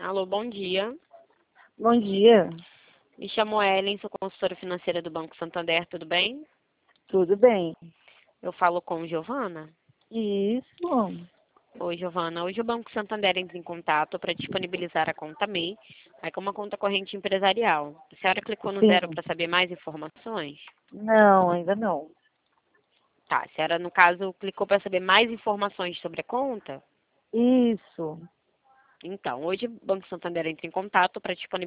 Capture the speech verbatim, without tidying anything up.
Alô, bom dia. Bom dia, Me chamo Ellen, sou consultora financeira do Banco Santander, tudo bem? tudo bem? Eu falo com Giovana. Isso, Oi, Giovana. Hoje o Banco Santander entra em contato para disponibilizar a conta M E I, aí com uma conta corrente empresarial. A senhora clicou no zero sim. para saber mais informações? Não, ainda não. Tá, a senhora, no caso, clicou para saber mais informações sobre a conta? Isso, Então, hoje o Banco Santander entra em contato para disponibilizar